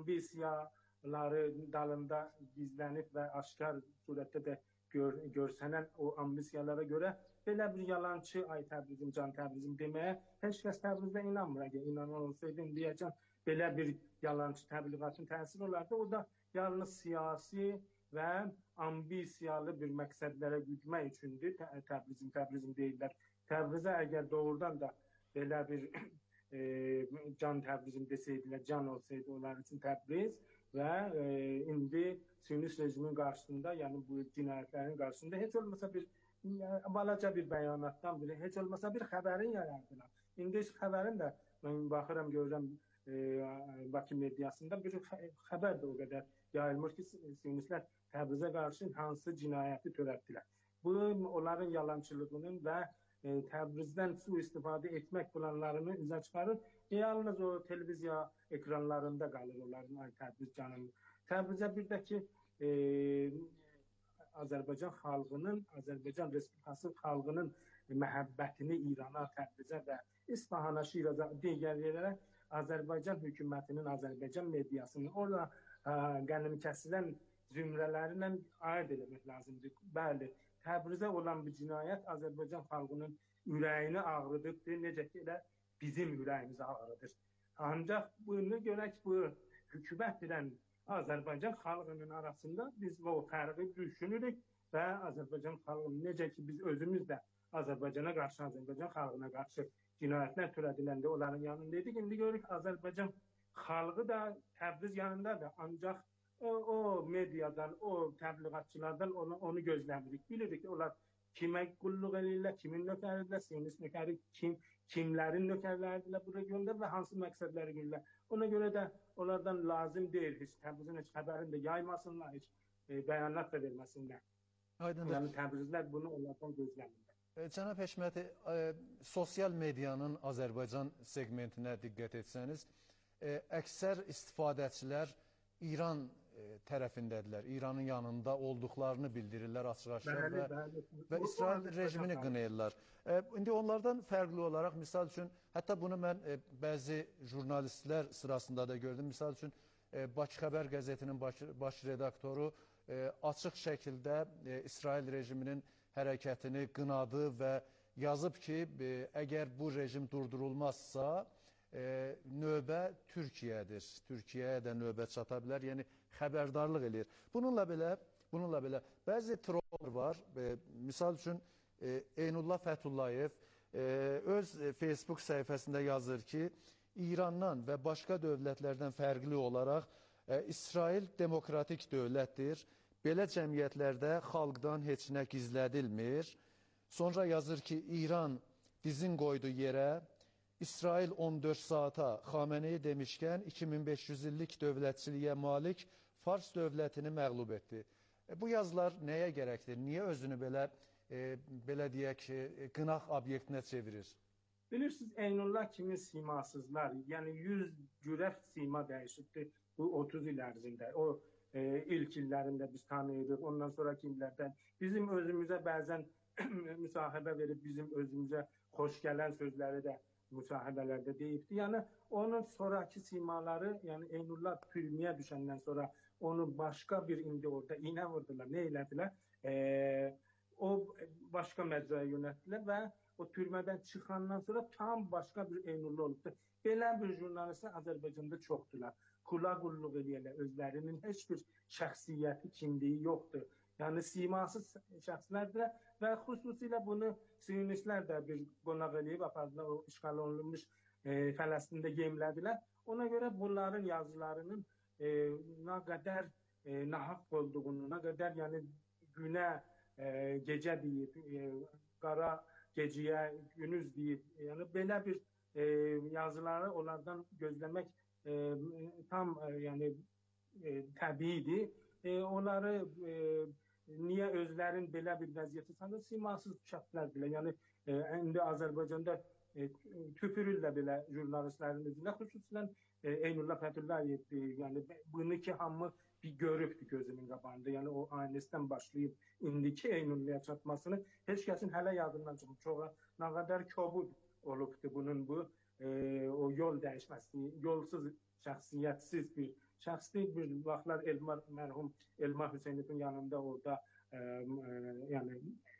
ambisiyaları dalında gizlənib və aşkar surətdə də görsənən o ambisiyalara görə belə bir yalançı ay Təbrizim, can Təbrizim deməyə heç kəs Təbrizdə inanmır. Əgər inanan olsaydı, indiyəcən belə bir yalançı təbliğatın təsiri olardı. O da yalnız siyasi və ambisiyalı bir məqsədlərə güdmək üçündür. Təbrizim deyirlər. Təbrizə əgər doğrudan da belə bir can Təbrizim desəydilər, can olsaydı onlar üçün Təbriz və indi Siyonist rejimin qarşısında, yəni bu cinayətlərin qarşısında heç olmasa bir balaca bir bəyanatdan biri, heç olmasa bir xəbərin yayardılar. İndi xəbərin də mən baxıram, görürəm Bakı mediasında bir xəbər də o qədər yayılmır ki, Siyonistlər Təbrizə qarşı hansı cinayəti törətdilər. Bu onların yalançılığının və Təbrizdən sui-istifadə etmək planlarını üzə çıxarır. Yalnız o televiziya ekranlarında qalır onların ay Təbriz canım. Təbrizə bir də ki Azərbaycan xalqının, Azərbaycan Respublikası xalqının məhəbbətini İrana, Təbrizə və İsfahana, Şiraza, digər yerlərə Azərbaycan hökumətinin, Azərbaycan mediasının orada qənim kəsilən zümrələrlə aid eləmək lazımdır. Bəli, Təbrizə olan bu cinayət Azərbaycan xalqının ürəyini ağrıdıbdır, necə ki elə bizim ürəyimizi ağrıdır. Ancaq bunu görək, bu hökumət edən Azərbaycan xalqının arasında biz o fərqi düşünürük və Azərbaycan xalqının necə ki biz özümüz də Azərbaycana qarşı, Azərbaycan xalqına qarşı cinayətlər törədiləndə onların yanındaydık. İndi görürük Azərbaycan xalqı da Təbriz yanındadır. Ancaq o mediadan, o təbliğatçılardan onu gözləmirik. Bilirik ki, onlar kimə qulluq edirlər, kimin nökəridirlər, Siyonist nökəri, kimlərin nökərləridirlər bu regionda və hansı məqsədləri güdürlər. Ona görə də onlardan lazım deyil, heç Təbrizin heç xəbərini də yaymasınlar, heç bəyanat da verməsinlər. Yəni Təbrizlər bunu onlardan gözləmirlər. Cənab Həşməti, sosial medianın Azərbaycan segmentinə diqqət etsəniz, əksər istifadəçilər İran tərəfindədirlər, İranın yanında olduqlarını bildirirlər açıq-aşkar və İsrail rejimini qınayırlar. İndi onlardan fərqli olaraq, misal üçün, hətta bunu mən bəzi jurnalistlər sırasında da gördüm. Misal üçün, Bakı Xəbər qəzetinin baş redaktoru açıq şəkildə İsrail rejiminin hərəkətini qınadı və yazıb ki, əgər bu rejim durdurulmazsa, növbə Türkiyədir. Türkiyəyə də növbə çata bilər, yəni xəbərdarlıq edir. Bununla belə bəzi trolllar var. Misal üçün, Eynullah Fəthullayev öz Facebook səhifəsində yazır ki, İrandan və başqa dövlətlərdən fərqli olaraq İsrail demokratik dövlətdir. Belə cəmiyyətlərdə xalqdan heç nə gizlədilmir. Sonra yazır ki, İran dizin qoydu yerə, İsrail 14 saata Xameneyi demişkən 2500 illik dövlətçiliyə malik Fars dövlətini məğlub etdi. Bu yazılar nəyə gərəkdir? Niyə özünü belə deyək ki, qınaq obyektinə çevirir? Bilirsiniz, Eynullah kimi simasızlar, yəni 100 cürət sima dəyişibdir bu 30 il ərzində. O ilk illərində biz tanıyırıq, ondan sonraki illərdən bizim özümüzə bəzən müsahibə verib bizim özümüzə xoş gələn sözləri də müsahibələrdə deyibdi. Yəni onun sonraki simaları, yəni Eynullah türməyə düşəndən sonra onu başqa bir indi orada iynə vurdular, nə elədilər? O başqa məcraya yönəltdilər və o türmədən çıxandan sonra tam başqa bir Eynullah olubdur. Belə bir jurnalistlər Azərbaycanda çoxdular. Kula qulluq edirlər, özlərinin heç bir şəxsiyyəti, kimliyi yoxdur. Yəni simasız şəxslərdir və xüsusilə bunu Siyonistlər də bir qonaq eləyib apardılar, o işğal olunmuş Fələstində yemlədilər. Ona görə bunların yazılarının nə qədər nahaq olduğunu, nə qədər yəni günə gecə deyib, qara gecəyə günüz deyib, yəni belə bir yazıları onlardan gözləmək tam yəni təbiidir. Onları niyə özlərin belə bir vəziyyəti sanır? Simasız şəxslərdirlər. Yəni, indi Azərbaycanda tüpürürlər belə jurnalistlərin üzrə. Xüsusilə Eynullah Fəthullahiyevdir. Yəni, bunu ki, hamı bir görübdür gözünün qabağında. Yəni, o ailəsindən başlayıb indiki Eynullah'a çatmasını heç kəsin hələ yadından çıxıb. Çoğa nə qədər kobud olubdur bunun bu o yol dəyişməsi, yolsuz şəxsiyyətsiz bir şəxsli bir vaxtlar mərhum Elmar Hüseynovun yanında orada yəni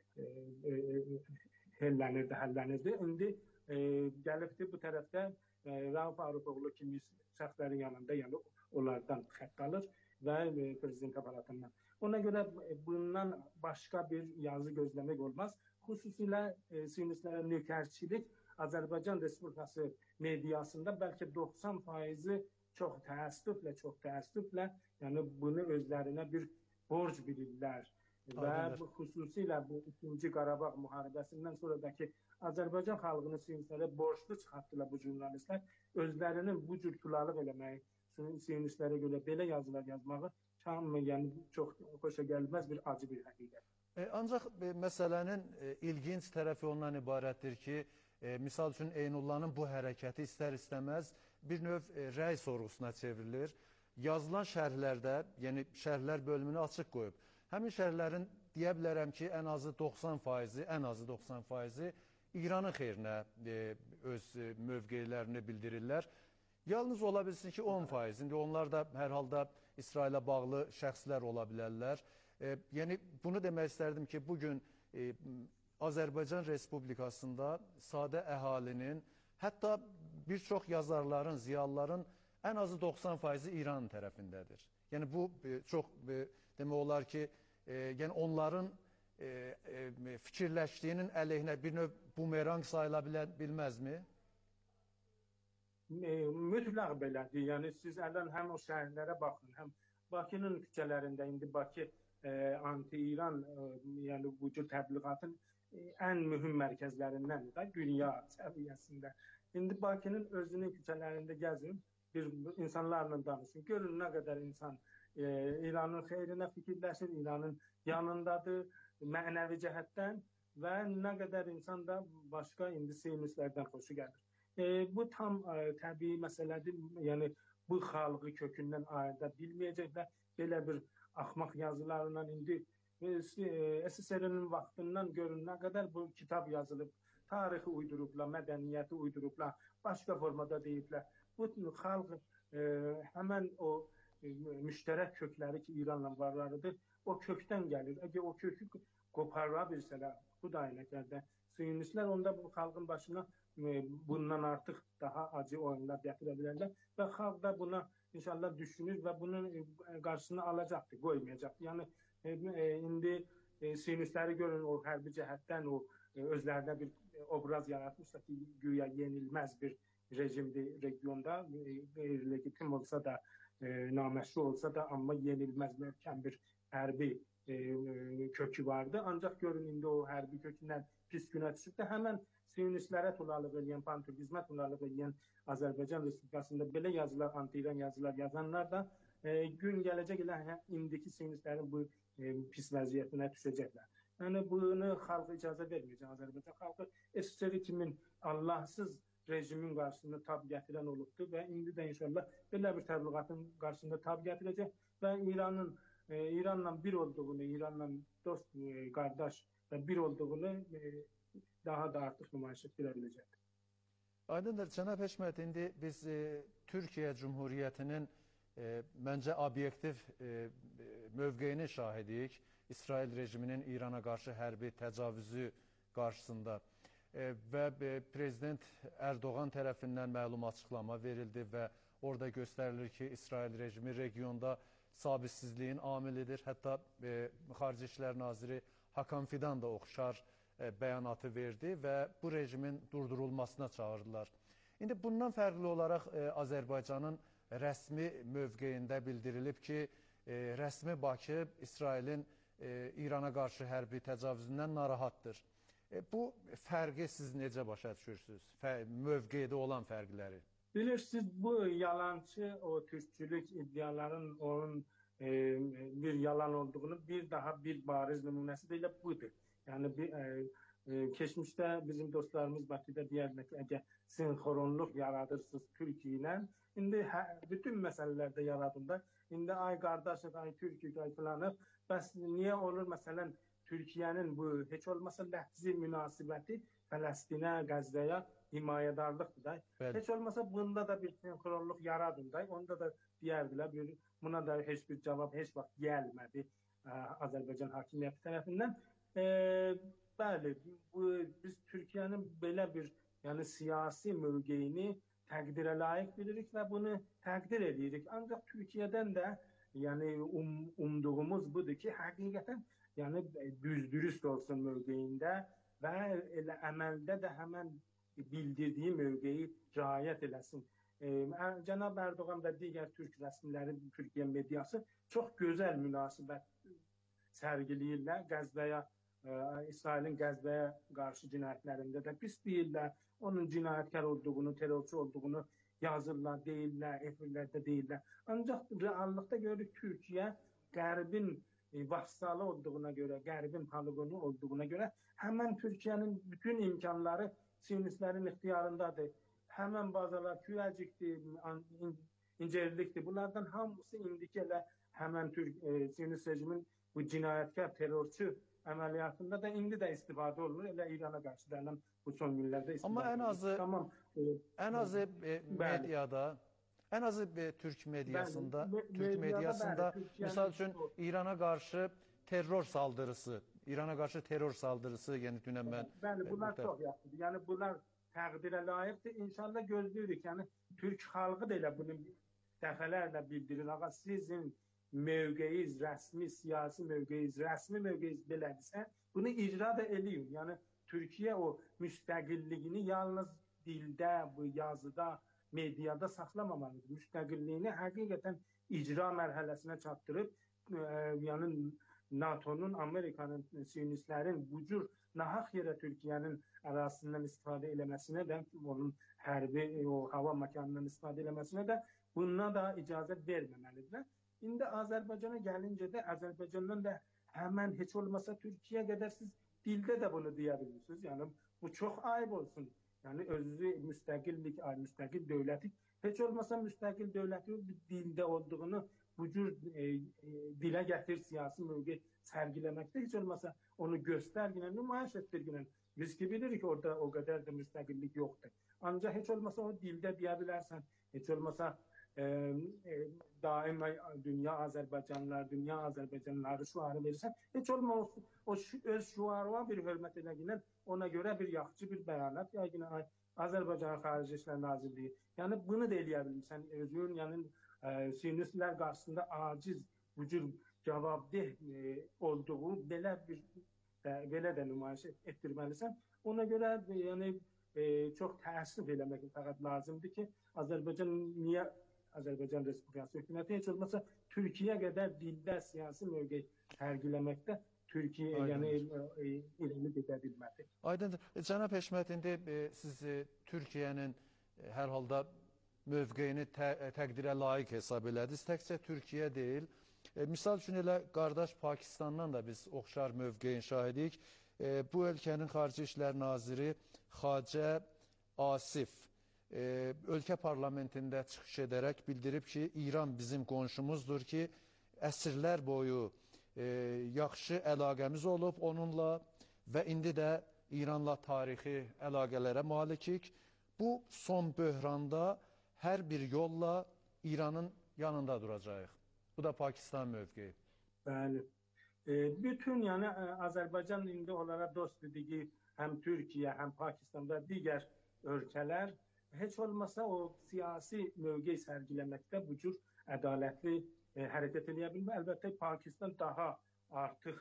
həllənirdi. İndi gəlibdi bu tərəfdə Rauf Arıfoğlu kimi şəxslərin yanında, yəni onlardan xətt alır və prezident aparatından. Ona görə bundan başqa bir yazı gözləmək olmaz. Xüsusilə sionistlərə nökərçilik Azərbaycan Respublikası mediasında bəlkə 90%-i çox təəssüflə, yəni bunu özlərinə bir borc bilirlər. Və xüsusilə bu 2-ci Qarabağ müharibəsindən sonradakı Azərbaycan xalqının sionistlərə borclu çıxartdılar bu jurnalistlər. Özlərinin bu cür tulalıq eləməyi, sionistlərə görə belə yazılar yazmağı yəni çox xoşa gəlməz bir acı bir həqiqət. Ancaq məsələnin ilginc tərəfi ondan ibarətdir ki, misal üçün Eynullahın bu hərəkəti istər-istəməz bir növ rəy sorğusuna çevrilir. Yazılan şərhlərdə, yəni şərhlər bölümünü açıq qoyub. Həmin şərhlərin deyə bilərəm ki, ən azı 90%-i İranın xeyrinə öz mövqelərini bildirirlər. Yalnız ola bilsin ki 10%, indi onlar da hər halda İsrailə bağlı şəxslər ola bilərlər. Yəni bunu demək istərdim ki, bugün Azərbaycan Respublikasında sadə əhalinin, hətta bir çox yazarların, ziyalıların ən azı 90%-i İran tərəfindədir. Yəni bu çox demək olar ki, yəni onların fikirləşdiyinin əleyhinə bir növ bumerang sayıla bilməzmi? Mütləq belədir. Yəni siz ələn həm o şəhərlərə baxın, həm Bakının küçələrində indi Bakı anti-İran yəni bu cür təbliğatın ən mühüm mərkəzlərindəndir də dünya səviyyəsində. İndi Bakının özünün küçələrində gəzin, bir insanlarla danışın. Görün nə qədər insan İranın xeyrinə fikirləşir, İranın yanındadır, mənəvi cəhətdən və nə qədər insan da başqa indi sionistlərdən xoşu gəlir. Bu tam təbii məsələdir. Yəni bu xalqı kökündən ayırda bilməyəcəklər. Belə bir axmaq yazılarla indi SSR-nin vaxtından görün nə qədər bu kitab yazılıb, tarixi uydurublar, mədəniyyəti uydurublar, başqa formada deyiblər. Bu xalq həmən o müştərək kökləri ki, İranla varlarıdır, o kökdən gəlir. Əgər o kökü qoparla bilsələr, Xudayınəkərdə sionistlər, onda bu xalqın başına bundan artıq daha acı oyunlar gətirə bilərlər və xalq da buna inşallah düşünür və bunun qarşısını alacaqdır, qoymayacaqdır. Yəni indi sionistləri görün, o hərbi cəhətdən o özlərində bir obraz yaratmışsa ki, güya yenilməz bir rejimdir regionda, legitim olsa da, naməşru olsa da, amma yenilməz möhkəm bir hərbi kökü vardı. Ancaq görün, indi o hərbi kökündən pis günə düşüb də həmən sionistlərə tulalıq eləyən, panturqizmə tulalıq eləyən Azərbaycan Respublikasında belə yazılar, anti-İran yazılar yazanlar da gün gələcək ilə indiki sionistlərin bu pis vəziyyətinə düşəcəklər. Yəni bunu xalq icazə verməyəcək. Azərbaycan xalqı SSR kimin Allahsız rejimin qarşısında tab gətirən olubdur və indi də inşallah belə bir təbliğatın qarşısında tab gətirəcək və İranla bir olduğunu, İranla dost, qardaş və bir olduğunu daha da artıq nümayiş etdirə biləcəkdir. Aydındır, cənab Həşmət, indi biz Türkiyə Cumhuriyyətinin məncə obyektiv mövqeyinin şahidiyik. İsrail rejiminin İrana qarşı hərbi təcavüzü qarşısında və Prezident Ərdoğan tərəfindən məlum açıqlama verildi və orada göstərilir ki, İsrail rejimi regionda sabitsizliyin amilidir. Hətta Xarici İşlər Naziri Hakan Fidan da oxşar bəyanatı verdi və bu rejimin durdurulmasına çağırdılar. İndi bundan fərqli olaraq Azərbaycanın rəsmi mövqeyində bildirilib ki, rəsmi Bakı İsrailin İrana qarşı hərbi təcavüzündən narahatdır. Bu fərqi siz necə başa düşürsünüz? Mövqeydə olan fərqləri? Bilirsiniz, bu yalancı, o türkçülük iddiaların onun bir yalan olduğunu bir daha bir bariz nümunəsi də elə budur. Yəni keçmişdə bizim dostlarımız Bakıda deyərlər ki, əgər sinxronluq yaradırsınız Türkiyə ilə, indi bütün məsələlərdə yaradında, indi ay qardaşıq, ay Türkük, ay filanıq, bəs niyə olur məsələn Türkiyənin bu heç olmasa ləhzi münasibəti Fələstinə, Qəzzəyə himayədarlıqdır da. Bəli. Heç olmasa bunda da bir senkronluq yaradın da. Onda da deyərdilər, buna da heç bir cavab heç vaxt gəlmədi Azərbaycan hakimiyyəti tərəfindən. Bəli, biz Türkiyənin belə bir siyasi mövqeyini təqdirə layiq bilirik və bunu təqdir edirik. Ancaq Türkiyədən də umduğumuz budur ki, həqiqətən düz-dürüst olsun mövqeyində və elə əməldə də həmən bildirdiyi mövqeyi riayət eləsin. Cənab Erdoğan və digər türk rəsmiləri, Türkiyə mediası çox gözəl münasibət sərgiləyirlər. Qəzbəyə, İsrailin Qəzbəyə qarşı cinayətlərində də pis deyirlər. Onun cinayətkar olduğunu, terrorçu olduğunu yazırlar, deyirlər, efirlərdə deyirlər. Ancaq reallıqda görürük Türkiyə Qərbin vassalı olduğuna görə, Qərbin polqonu olduğuna görə həmən Türkiyənin bütün imkanları Siyonistlərin ixtiyarındadır. Həmən bazalar kürəcikdir, incirlikdir. Bunlardan hamısı indiki elə həmən Siyonist rejimin bu cinayətkar, terrorçu əməliyyatında da indi də istifadə olunur. Elə İrana qarşı da bu son günlərdə istifadə olunur. Amma ən azı mediada, ən azı Türk mediasında, misal üçün İrana qarşı terror saldırısı, yəni dünən mən... Bəli, bunlar çox yaxşıdır. Yəni, bunlar təqdirə layiqdir. İnşallah gözləyirik. Yəni, Türk xalqı da elə bunu dəfələrlə bildirir. Ağa, sizin mövqeyiz, rəsmi, siyasi mövqeyiz belədirsə, bunu icra da eləyin. Yəni, Türkiyə o müstəqilliyini yalnız dildə, bu yazıda, mediada saxlamamalıdır. Müstəqilliyini həqiqətən icra mərhələsinə çatdırıb, yəni NATO'nun, Amerikanın, Siyonistlərin bu cür nahaq yerə Türkiyənin ərazisindən istifadə eləməsinə də, onun hərbi, o hava məkanından istifadə eləməsinə də buna da icazə verməməlidir. İndi Azərbaycana gəlincə də, Azərbaycandan da həmən heç olmasa Türkiyə qədər siz dildə də bunu deyə bilirsiniz. Yəni, bu çox ayıb olsun. Yəni, özü müstəqillik, müstəqil dövləti, heç olmasa müstəqil dövləti dildə olduğunu bu cür dilə gətir, siyasi mövqe sərgiləməkdə heç olmasa onu göstərginə, nümayiş etdirginə. Biz ki bilirik orada o qədər də müstəqillik yoxdur. Ancaq heç olmasa o dildə deyə bilərsən, heç olmasa daima dünya Azərbaycanlıları şuarı verirsən, heç olmasa o öz şuarına bir hörmət edəginə ona görə bir yaxşı bir bəyanat, yəni Azərbaycan Xarici İşlər Nazirliyi. Yəni bunu da eləyə bilirsən, özün, yəni Siyonistlər qarşısında aciz, bu cür cavabdeh olduğu belə də nümayiş etdirməlisən. Ona görə çox təəssüf eləmək fəqət lazımdır ki, Azərbaycan Respublikası hökuməti heç olmasa Türkiyə qədər dildə siyasi mövqe sərgiləməkdə Türkiyə irəli gedə bilmədi. Aydındır. Cənab Həşmət, indi siz Türkiyənin hər halda mövqeyini təqdirə layiq hesab elədiniz. Təkcə Türkiyə deyil. Misal üçün elə qardaş Pakistandan da biz oxşar mövqeyin şahidik. Bu ölkənin Xarici İşlər Naziri Xacə Asif ölkə parlamentində çıxış edərək bildirib ki, İran bizim qonşumuzdur ki, əsrlər boyu yaxşı əlaqəmiz olub onunla və indi də İranla tarixi əlaqələrə malikik. Bu son böhranda hər bir yolla İranın yanında duracağıq. Bu da Pakistan mövqeyi. Bəli. Bütün Azərbaycan indi onlara dost dediyi həm Türkiyə, həm Pakistan və digər ölkələr heç olmasa o siyasi mövqe sərgiləməkdə bu cür ədalətli hərəkət edə bilmir. Əlbəttə Pakistan daha artıq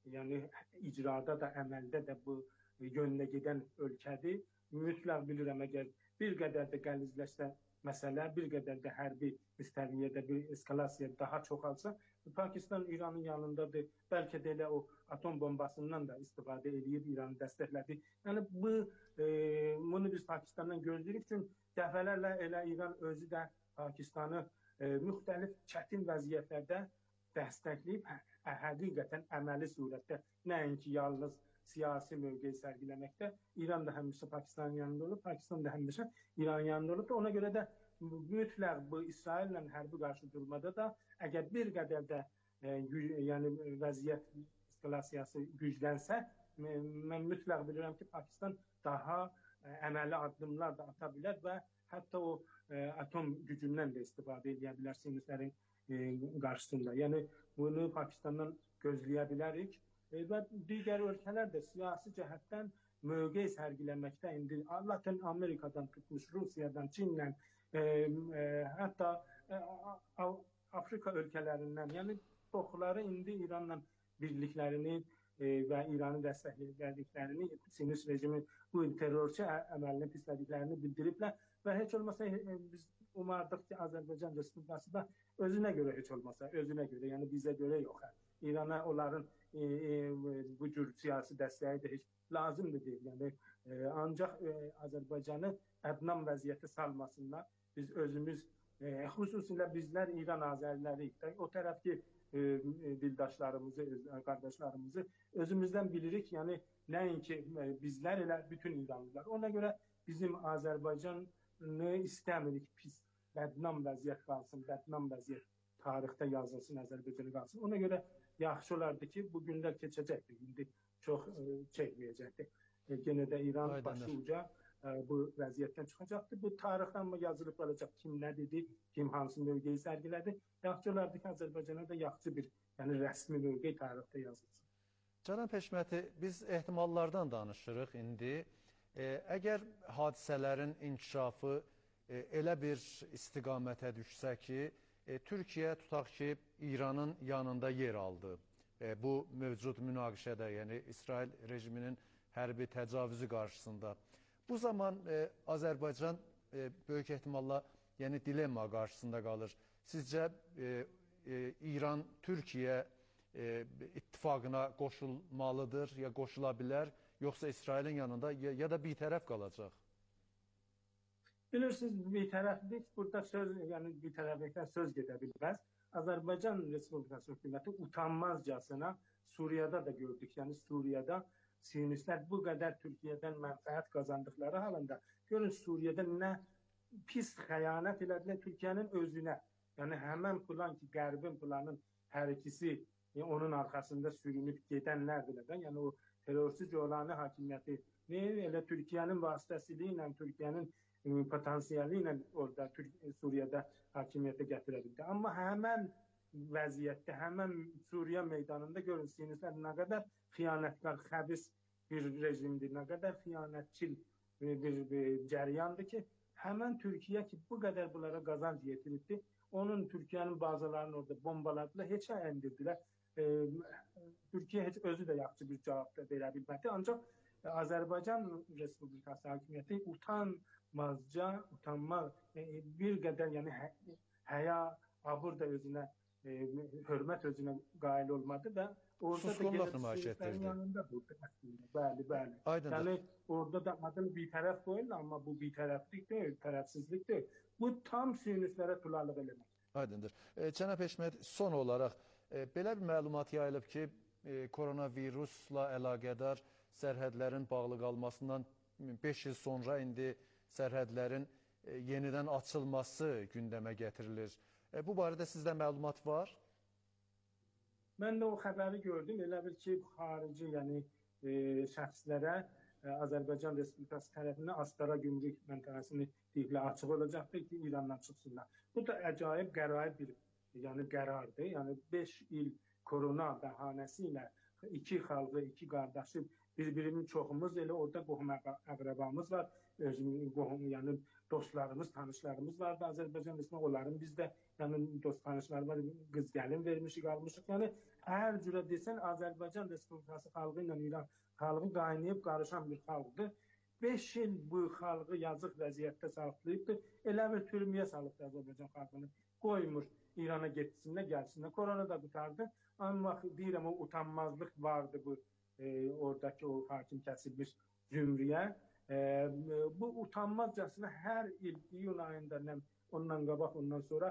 icrada da, əməldə də bu yönlə gedən ölkədir. Mütləq bilirəm, əgər bir qədər də qəlizləşsə məsələ, bir qədər də hərbi müstəviyyədə bir eskalasiya daha çoxalsa, Pakistan İranın yanındadır. Bəlkə də elə o atom bombasından da istifadə edib, İranı dəstəklədi. Yəni, bunu biz Pakistandan gözləyirik. Çünki dəfələrlə elə İran özü də Pakistanı müxtəlif çətin vəziyyətlərdə dəstəkləyib, həqiqətən əməli surətdə, nəinki yalnız siyasi mövqeyi sərgiləməkdə. İran da həmişə Pakistanın yanında olub, Pakistan da həmişə İranın yanında olub. Ona görə də mütləq bu İsraillə hərbi qarşı durmada da əgər bir qədər də vəziyyət eskalasiyası güclənsə, mən mütləq bilirəm ki, Pakistan daha əməli addımlar da ata bilər və hətta o atom gücündən də istifadə edə bilər sinuslərin qarşısında. Yəni bunu Pakistandan gözləyə bilərik və digər ölkələr də siyasi cəhətdən mövqe sərgiləməkdə indi Latin Amerikadan tutmuş, Rusiyadan, Çinlə, hətta Afrika ölkələrindən, yəni çoxları indi İranla birliklərini və İranı dəstəklədiklərini, sinus rejimin bu terrorçu əməlini pislədiklərini bildiriblər və heç olmasa biz umardıq ki, Azərbaycan Respublikası da özünə görə heç olmasa, özünə görə, yəni bizə görə yox. İrana onların bu cür siyasi dəstəyi də heç lazımdır deyil. Yəni, ancaq Azərbaycanı ədnam vəziyyətə salmasınlar. Biz özümüz, xüsusilə bizlər İran azərləriyik. O tərəfki dildaşlarımızı, qardaşlarımızı özümüzdən bilirik. Yəni, nəinki bizlər, elə bütün İranlılar. Ona görə bizim Azərbaycanı istəmirik pis, bədnam vəziyyət qalsın, bədnam vəziyyət tarixdə yazılsın, Azərbaycanı qalsın. Ona görə yaxşı olardı ki, bu günlər keçəcəkdir. İndi çox çəkməyəcəkdir. Yenə də İran başı uca bu vəziyyətdən çıxacaqdır. Bu tarixdən yazılıb qalacaq. Kim nə dedi, kim hansı mövqeyi sərgilədi. Yaxşı olardı ki, Azərbaycana da yaxşı bir, yəni rəsmi mövqe tarixdə yazılsın. Cənab Həşməti, biz ehtimallardan danışırıq indi. Əgər hadisələrin inkişafı elə bir istiqamətə düşsə ki, Türkiyə tutaq ki, İranın yanında yer aldı. Bu mövcud münaqişədə, yəni İsrail rejiminin hərbi təcavüzü qarşısında. Bu zaman Azərbaycan böyük ehtimalla yəni dilemma qarşısında qalır. Sizcə İran Türkiyə ittifaqına qoşulmalıdır, ya qoşula bilər, yoxsa İsrailin yanında ya da bir tərəf qalacaq? Bilirsiniz, bir tərəflik burada söz, yəni bir tərəflikdən söz gedə bilməz. Azərbaycan Respublikası hökuməti utanmazcasına Suriyada da gördük. Yəni Suriyada Siyonistlər bu qədər Türkiyədən mənfəət qazandıqları halında görün Suriyada nə pis xəyanət elədilər Türkiyənin özünə. Yəni həmən plan ki, Qərbin planının hər ikisi onun arxasında sürünüb gedənlərdir. Yəni o terrorçu Colani hakimiyyəti elə Türkiyənin vasitəsilə, Türkiyənin potansiyeli ilə orada Suriyada hakimiyyətə gətirə bildi. Amma həmən vəziyyətdə, həmən Suriya meydanında görün Siyonistlər nə qədər xiyanətkar, xəbis bir rejimdir, nə qədər xiyanətçil bir cəryandır ki, həmən Türkiyə ki, bu qədər bunlara qazanc yetiribdi, onun Türkiyənin bazalarını orada bombaladılar, heçə endirdilər. Türkiyə heç özü də yaxşı bir cavab da verə bilmədi. Ancaq Azərbaycan Respublikası hakimiyyəti utanmaz, bir qədər yəni həya, abur da özünə, hörmət özünə qail olmadı və orada susqunluq nümayiş etdirdi. Bəli. Yəni orada da adını bir tərəf qoyurlar, amma bu bir tərəflik deyil, tərəfsizlik deyil. Bu tam siyonistlərə tularlıq eləmək. Aydındır. Cənab Həşmət, son olaraq belə bir məlumat yayılıb ki, koronavirusla əlaqədar sərhədlərin bağlı qalmasından 5 il sonra indi sərhədlərin yenidən açılması gündəmə gətirilir. Bu barədə sizdə məlumat var? Mən də o xəbəri gördüm. Elə bir ki, xarici, yəni şəxslərə Azərbaycan Respublikası tərəfindən Astara Gümrük məntəqəsini deyiblər, açıq olacaqdır ki, İrandan çıxsınlar. Bu da əcaib, qəraib bir qərardır. Yəni 5 il korona bəhanəsi ilə iki xalqı, iki qardaşı, bir-birinin çoxumuz elə orada qohum əqrəbamız var, qohum, yəni dostlarımız, tanışlarımız var da Azərbaycan Respublikası, onların bizdə yəni dost tanışları var, qız gəlin vermişik, almışıq. Yəni hər cürə desən Azərbaycan Respublikası xalqı ilə İran xalqı qaynayıb qarışan bir xalqdır. 5 il bu xalqı yazıq vəziyyətdə saxlayıbdır. Elə bir türməyə salıbdır Azərbaycan xalqını. Qoymur İrana getsinlər, gəlsinlər. Korona da qutardı. Amma deyirəm, o utanmazlıq vardı bu oradakı o hakim kəsilmiş zümrüyə. Bu utanmazcasına hər il iyun ayında, ondan qabaq, ondan sonra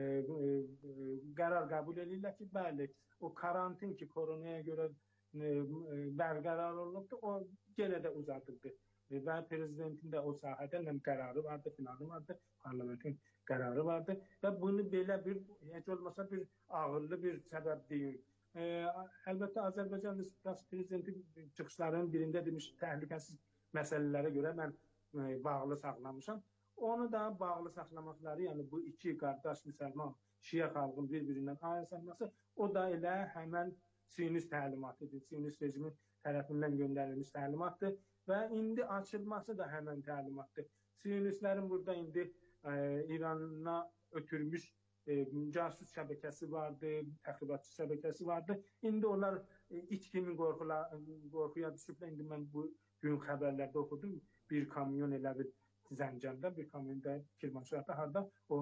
qərar qəbul edirlər ki, bəli, o karantin ki, koronaya görə bərqərar olunubdur, o yenə də uzadıldı. Və prezidentin də o sahədə qərarı vardı, filanı vardı, parlamentin qərarı vardı və bunu belə bir, heç olmasa bir ağırlı bir səbəb deyil. Əlbəttə, Azərbaycan Respublikası prezidenti çıxışlarının birində demiş, təhlükəsiz məsələlərə görə mən bağlı saxlamışam. Onu da bağlı saxlamaqları, yəni bu iki qardaş müsəlman Şiə xalqın bir-birindən ayrılması, o da elə həmən Siyonist təlimatıdır. Siyonist rejimin tərəfindən göndərilmiş təlimatdır və indi açılması da həmən təlimatdır. Siyonistlərin burada indi İrana ötürmüş casus şəbəkəsi vardı, təxribatçı şəbəkəsi vardı. İndi onlar iç kimi qorxuya düşüblər. İndi mən bu gün xəbərlərdə oxudum. Bir kamyon elə bir Zəncəndə, bir kamyonda Kirmanşahda, harda o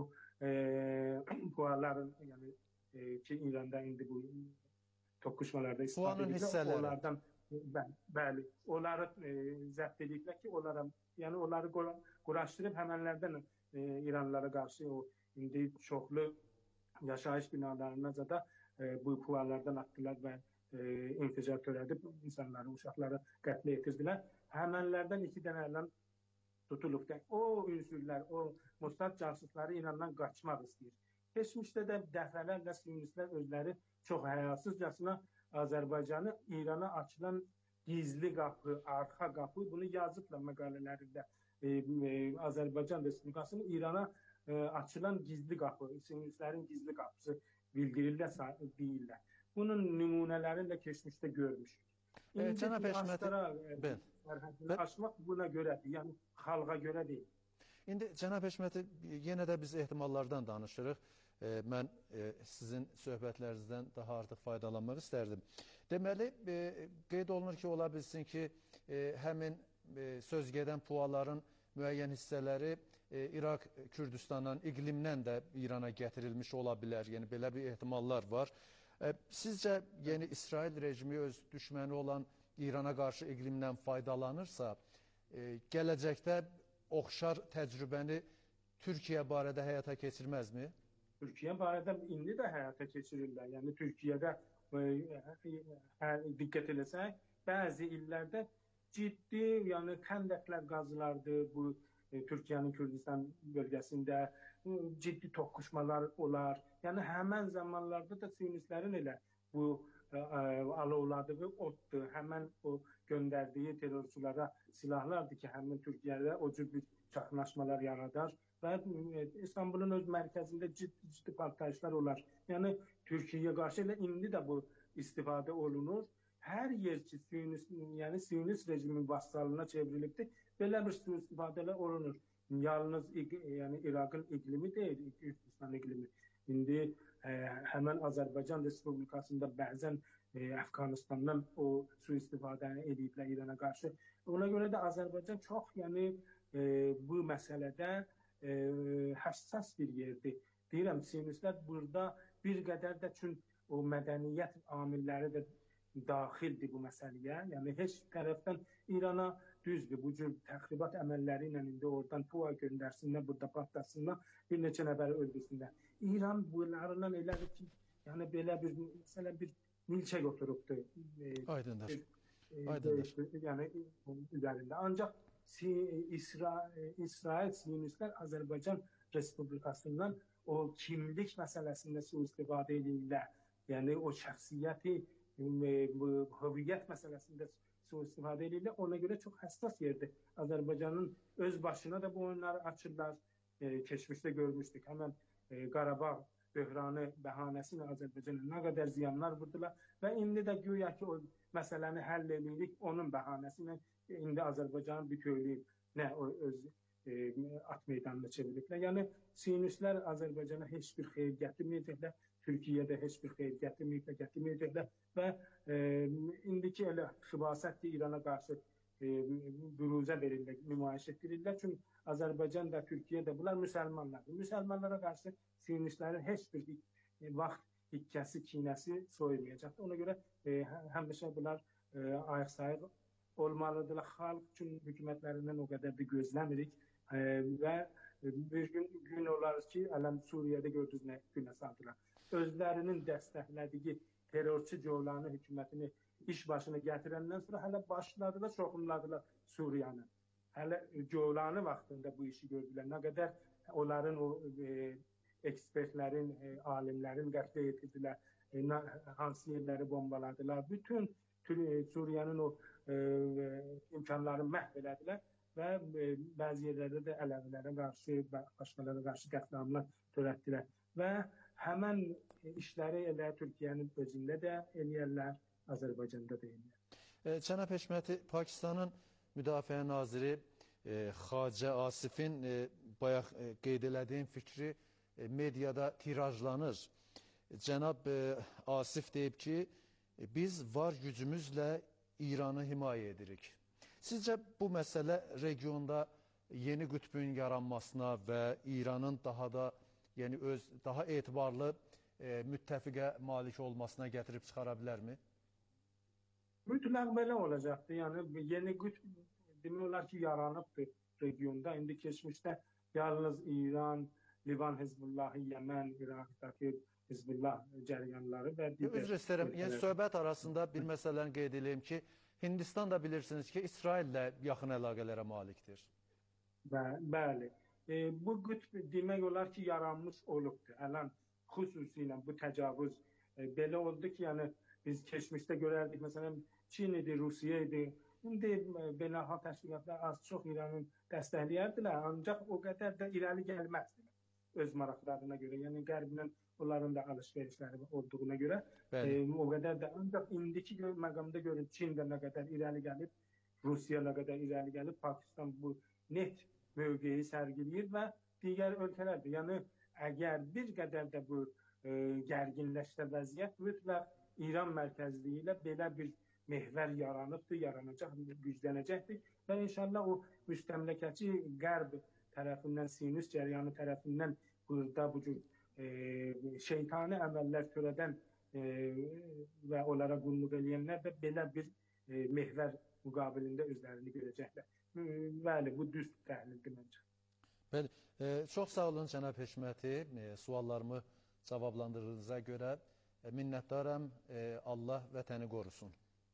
puanların, yəni ki, İranda indi bu toqquşmalarda istifadə edilirlər. Onlardan, bəli, onları zəbt ediblər ki, onları quraşdırıb həmənlərdən İranlılara qarşı o indi çoxlu yaşayış binalarına da bu puanlardan atdılar və inficar törədib insanları, uşaqları qətlə yetirdilər. Həmənlərdən 2 dənə ələn tutulubdur. O ünsürlər, o Mossad casusları İrandan qaçmaq istəyir. Keçmişdə də dəfələrlə siyonistlər özləri çox həyasızcasına Azərbaycanı İrana açılan gizli qapı, arxa qapı, bunu yazıblar məqalələrində. Azərbaycan Respublikasının İrana açılan gizli qapı, siyonistlərin gizli qapısı bildirirlər, deyirlər. Bunun nümunələrini də keçmişdə görmüşük. Cənab Həşməti, açmaq buna görədir, yəni xalqa görə deyil. İndi Cənab Həşməti, yenə də biz ehtimallardan danışırıq. Mən sizin söhbətlərinizdən daha artıq faydalanmaq istərdim. Deməli, qeyd olunur ki, ola bilsin ki, həmin söz gedən puaların müəyyən hissələri İraq Kürdistandan, iqlimdən də İrana gətirilmiş ola bilər. Yəni, belə bir ehtimallar var. Sizcə, yeni İsrail rejimi öz düşməni olan İrana qarşı iqlimdən faydalanırsa, gələcəkdə oxşar təcrübəni Türkiyə barədə həyata keçirməzmi? Türkiyə barədə indi də həyata keçirirlər. Yəni, Türkiyədə diqqət eləsək, bəzi illərdə ciddi, yəni xəndəklər qazılardı bu Türkiyənin Kürdistan bölgəsində, ciddi toqquşmalar olar. Yəni, həmən zamanlarda da siyonistlərin elə bu alovladığı oddur, həmən o göndərdiyi terrorçulara silahlardır ki, həmin Türkiyədə o cür bir çaxnaşmalar yaradar və İstanbulun öz mərkəzində ciddi partlayışlar olar. Yəni, Türkiyəyə qarşı elə indi də bu istifadə olunur. Hər yer ki, siyonist rejimin vassalına çevrilibdir, belə bir istifadələr olunur. Yalnız İraqın iqlimi deyil, Kürdistan iqlimi. İndi həmən Azərbaycan Respublikasında bəzən Əfqanistandan o sui-istifadə ediblər İrana qarşı. Ona görə də Azərbaycan çox, bu məsələdə həssas bir yerdir. Deyirəm, siyonistlər burada bir qədər də o mədəniyyət amilləri də daxildir bu məsələyə. Yəni, heç tərəfdən İrana düzdür, bu cür təxribat əməlləri ilə indi oradan PUA göndərsinlər, burada partlasınlar, bir neçə nəfəri öldürsünlər. İran bunlarından elədir ki, yəni belə bir milçək oturubdur. Aydındır. Yəni, üzərində. Ancaq İsrail siyonistlər Azərbaycan Respublikasından o kimlik məsələsində sui-istifadə edirlər. Yəni, o şəxsiyyəti, hüviyyət məsələsində sui-istifadə edirlər. Ona görə çox həssas yerdir. Azərbaycanın öz başına da bu oyunları açırlar. Keçmişdə görmüşdük. Həmən Qarabağ böhranı bəhanəsi ilə Azərbaycana nə qədər ziyanlar vurdular və indi də güya ki, o məsələni həll edirik, onun bəhanəsi ilə indi Azərbaycanı bütövləyib, nə öz at meydanına çeviriblər. Yəni, siyonistlər Azərbaycana heç bir xeyir gətirməyəcəklər, Türkiyədə heç bir xeyir gətirməyəcəklər və indiki elə xibasətdir İrana qarşı büruzə verirlər, nümayiş etdirirlər. Çünki Azərbaycan da, Türkiyə də bunlar müsəlmanlardır. Müsəlmanlara qarşı siyonistlərin heç bir vaxt hikkəsi, kinəsi soyulmayacaqdır. Ona görə həmişə bunlar ayıq-sayıq olmalıdırlar. Xalq üçün hökumətlərindən o qədər də gözləmirik və bir gün olar ki, Suriyyədə gördünüz nə günə saldılar. Özlərinin dəstəklədiyi terrorçu Cövlani hökumətini iş başına gətirəndən sonra hələ başladılar, soxumladılar Suriyanı. Hələ Cövlani vaxtında bu işi gördülər. Nə qədər onların o ekspertlərin, alimlərin qətlə yetirdilər, hansı yerləri bombaladılar. Bütün Suriyanın o imkanlarını məhv elədilər və bəzi yerlərdə də Ələvilərə qarşı və başqalarına qarşı qətliamlar törətdilər. Və həmən işləri elə Türkiyənin özündə də eləyərlər, Azərbaycanda da eləyərlər. Cənab Heşməti, Pakistanın Müdafiə Naziri Xacə Asifin bayaq qeyd elədiyim fikri mediada tirajlanır. Cənab Asif deyib ki, biz var gücümüzlə İranı himayə edirik. Sizcə bu məsələ regionda yeni qütbün yaranmasına və İranın daha da daha etibarlı müttəfiqə malik olmasına gətirib çıxara bilərmi? Mütləq belə olacaqdır. Yəni yeni qütb demək olar ki, yaranıbdır regionda. İndi keçmişdə yalnız İran, Livan Hizbullahı, Yəmən, İraqdakı Hizbullah cəryanları və digər... Üzr istəyirəm, yəni söhbət arasında bir məsələni qeyd edeyim ki, Hindistan da bilirsiniz ki, İsraillə yaxın əlaqələrə malikdir. Bəli. Bu qütb demək olar ki, yaranmış olubdur. Ələn, xüsusilə bu təcavüz belə oldu ki, yəni biz keçmişdə görərdik, məsələn, Çin idi, Rusiya idi. İndi beynəlxalq təşkilatlar az çox İranın dəstəkləyərdilər, ancaq o qədər də irəli gəlməzdilər öz maraqlarına görə. Yəni Qərblə onların da alış-verişləri olduğuna görə o qədər də, ancaq indiki məqamda görün Çin də nə qədər irəli gəlib, Rusiya nə qədər irəli gəlib, Pakistan bu net mövqeyi sərgiləyir və digər ölkələrdir. Yəni əgər bir qədər də bu gərginləşsə vəziyyət, mütləq İran mərkəzliyi ilə belə bir mehvər yaranıbdır, yaranacaq, güclənəcəkdir və inşallah o müstəmləkəçi Qərb tərəfindən, Siyonist cəryanı tərəfindən burada bu cür şeytani əməllər törədən və onlara qulluq eləyənlər də belə bir mehvər müqabilində özlərini görəcəklər. Bəli, bu düz təhlildir məncə. Bəli, çox sağ olun cənab Heşməti, suallarımı cavablandırdığınıza görə minnətdaram, Allah vətəni qorusun.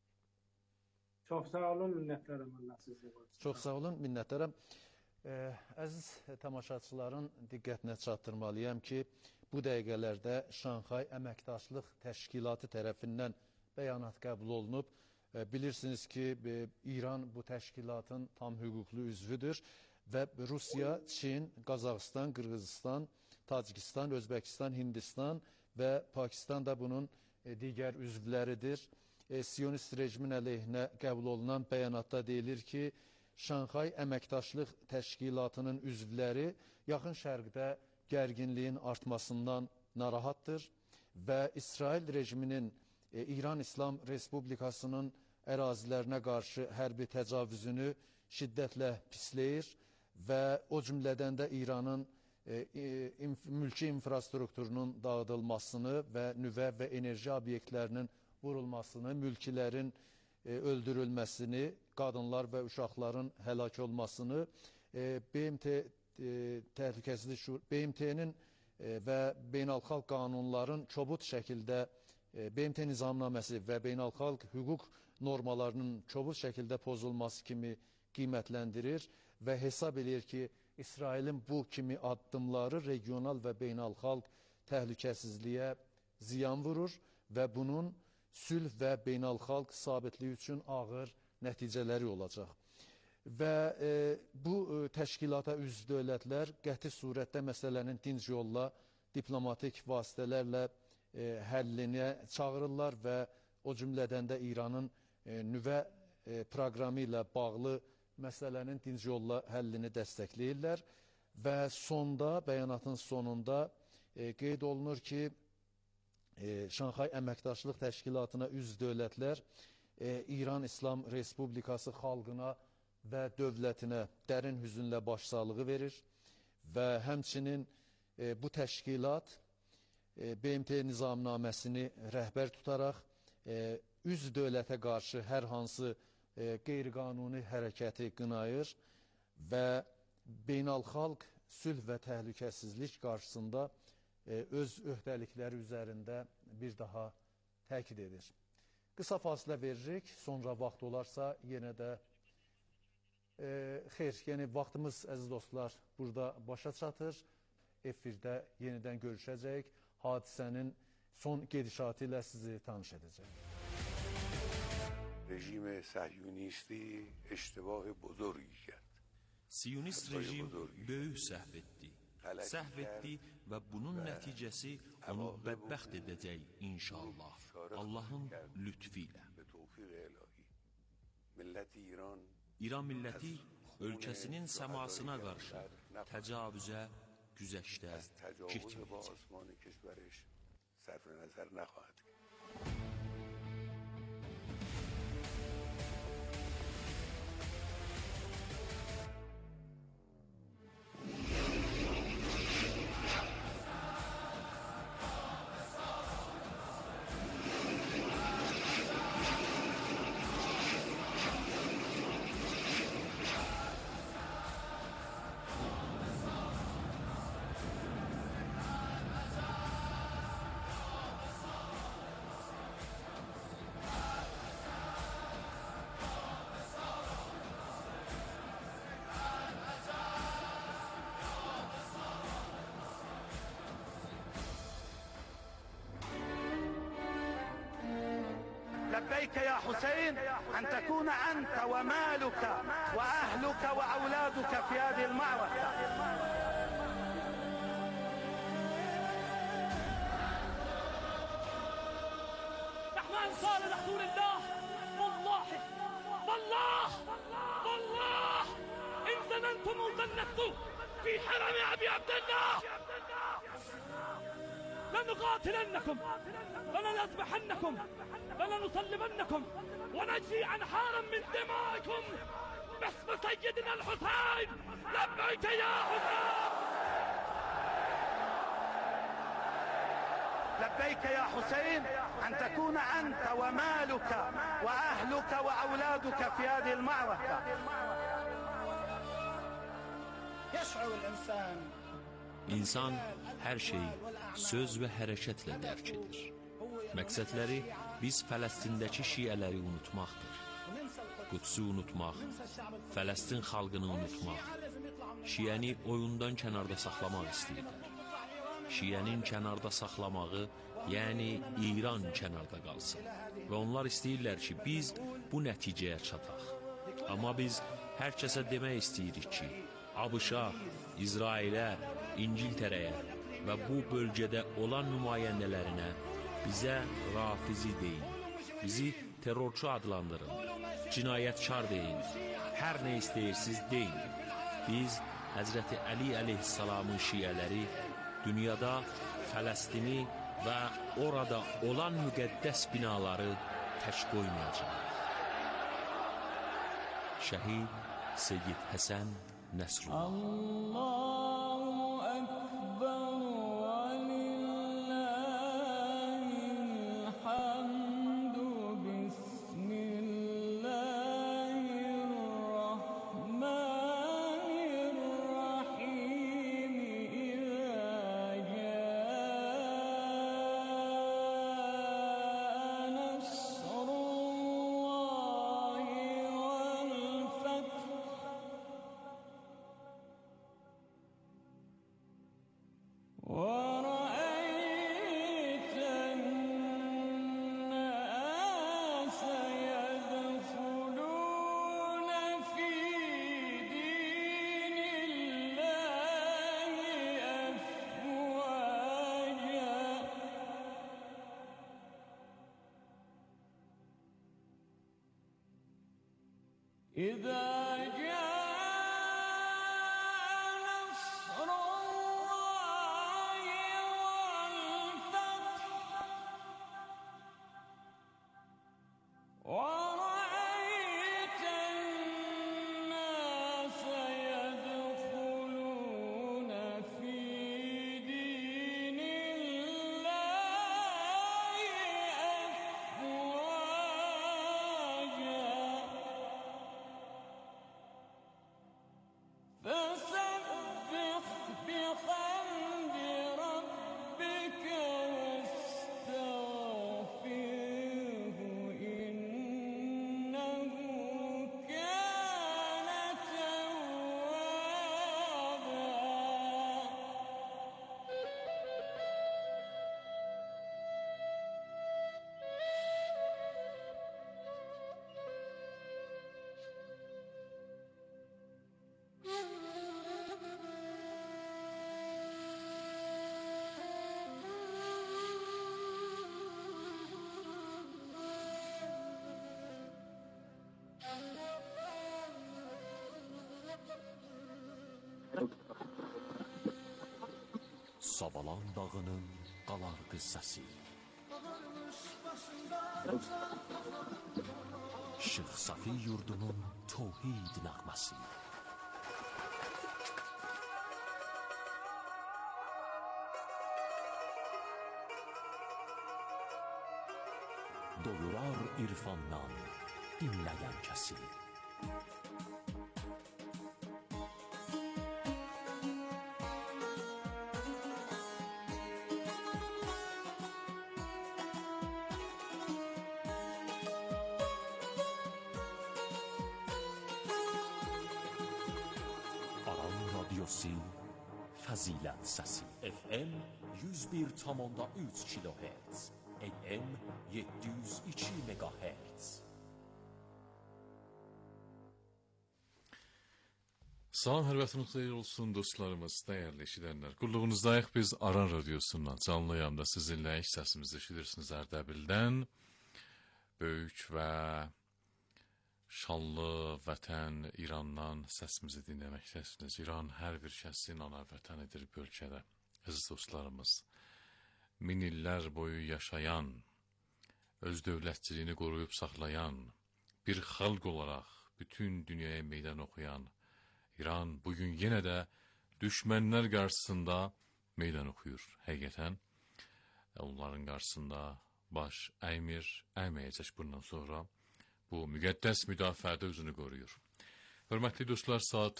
Çox sağ olun, minnətdaram, Allah sizə qorusun. Çox sağ olun, minnətdaram. Əziz tamaşaçıların diqqətinə çatdırmalıyam ki, bu dəqiqələrdə Şanxay Əməkdaşlıq Təşkilatı tərəfindən bəyanat qəbul olunub. Bilirsiniz ki, İran bu təşkilatın tam hüquqlu üzvüdür və Rusiya, Çin, Qazaxıstan, Qırğızistan, Tacikistan, Özbəkistan, Hindistan və Pakistan da bunun digər üzvləridir. Siyonist rejimin əleyhinə qəbul olunan bəyanatda deyilir ki, Şanxay Əməkdaşlıq Təşkilatının üzvləri yaxın şərqdə gərginliyin artmasından narahatdır və İsrail rejiminin İran İslam Respublikasının ərazilərinə qarşı hərbi təcavüzünü şiddətlə pisləyir və o cümlədən də İranın mülki infrastrukturunun dağıdılmasını və nüvə və enerji obyektlərinin vurulmasını, mülkilərin öldürülməsini, qadınlar və uşaqların həlak olmasını, BMT-nin və beynəlxalq qanunların kobud şəkildə, BMT nizamnaməsi və beynəlxalq hüquq normalarının kobud şəkildə pozulması kimi qiymətləndirir və hesab edir ki, İsrailin bu kimi addımları regional və beynəlxalq təhlükəsizliyə ziyan vurur və bunun sülh və beynəlxalq sabitliyi üçün ağır nəticələri olacaq. Və bu təşkilata üzv dövlətlər qəti surətdə məsələnin dinc yolla, diplomatik vasitələrlə həllinə çağırırlar və o cümlədən də İranın nüvə proqramı ilə bağlı məsələnin dinc yolla həllini dəstəkləyirlər və sonda, bəyanatın sonunda qeyd olunur ki, Şanxay Əməkdaşlıq Təşkilatına üzv dövlətlər İran İslam Respublikası xalqına və dövlətinə dərin hüzünlə başsağlığı verir və həmçinin bu təşkilat BMT nizamnaməsini rəhbər tutaraq üzv dövlətə qarşı hər hansı qeyri-qanuni hərəkəti qınayır və beynəlxalq sülh və təhlükəsizlik qarşısında öz öhdəlikləri üzərində bir daha təkid edir. Qısa fasilə veririk, sonra vaxt olarsa yenə də xeyr, yəni vaxtımız, əziz dostlar, burada başa çatır. Efirdə yenidən görüşəcəyik. Hadisənin son gedişatı ilə sizi tanış edəcək. رژیم صهیونیستی اشتباه بزرگی کرد. Siyonist rejim böyük səhv etdi. Səhv etdi və bunun nəticəsi onu bədbəxt edəcək inşallah. Allahın lütfi ilə. İran milləti ölkəsinin səmasına qarşı təcavüzə, güzəştə getməyəcək. لبيك يا حسين أن تكون أنت ومالك وأهلك وأولادك في هذه المعركة. نحن أنصار رسول الله، والله إن زننتم أو زنتم في حرم أبي عبد الله لنقاتلنكم ولنذبحنكم ولنصلبنكم ونجري أنهارا من دمائكم باسم سيدنا الحسين. لبيك يا حسين. لبيك يا حسين أن تكون أنت ومالك وأهلك وأولادك في هذه المعركة. يشعر الإنسان İnsan hər şeyi söz və hərəkətlə dərk edir. Məqsədləri biz Fələstindəki şiələri unutmaqdır. Qudsu unutmaq, Fələstin xalqını unutmaq, şiəni oyundan kənarda saxlamaq istəyirlər. Şiənin kənarda saxlamağı, yəni İran kənarda qalsın. Və onlar istəyirlər ki, biz bu nəticəyə çataq. Amma biz hər kəsə demək istəyirik ki, ABŞ-a, İsrailə, İngiltərəyə və bu bölgədə olan nümayəndələrinə bizə rafizi deyin, bizi terrorçu adlandırın, cinayətkar deyin, hər nə istəyirsiniz deyin. Biz Həzrəti Əli əleyhissalamın şiələri dünyada Fələstini və orada olan müqəddəs binaları tək qoymayacaq. Şəhid Seyyid Həsən Nəsrullah. Savalan dağının qalar qıssası. Şeyx Safi yurdunun tövhid nəğməsi. Doyurar irfandan dinləyən kəsi. Aran radyosu Fəzilət səsi. FM 101,3 kHz. AM 702 MHz. Salam, hörmətiniz xeyir olsun dostlarımız, dəyərli eşidənlər. Qulluğunuzdayıq biz Aran radyosundan. Canlı yayımda sizinləyik, səsimizi eşidirsiniz Ərdəbildən. Böyük və şanlı vətən İrandan səsimizi dinləməkdəsiniz. İran hər bir kəsin ana vətənidir bu ölkədə. Əziz dostlarımız, min illər boyu yaşayan, öz dövlətçiliyini qoruyub saxlayan, bir xalq olaraq bütün dünyaya meydan oxuyan İran bugün yenə də düşmənlər qarşısında meydan oxuyur. Həqiqətən, onların qarşısında baş əymir, əyməyəcək bundan sonra bu müqəddəs müdafiədə özünü qoruyur. Hörmətli dostlar, saat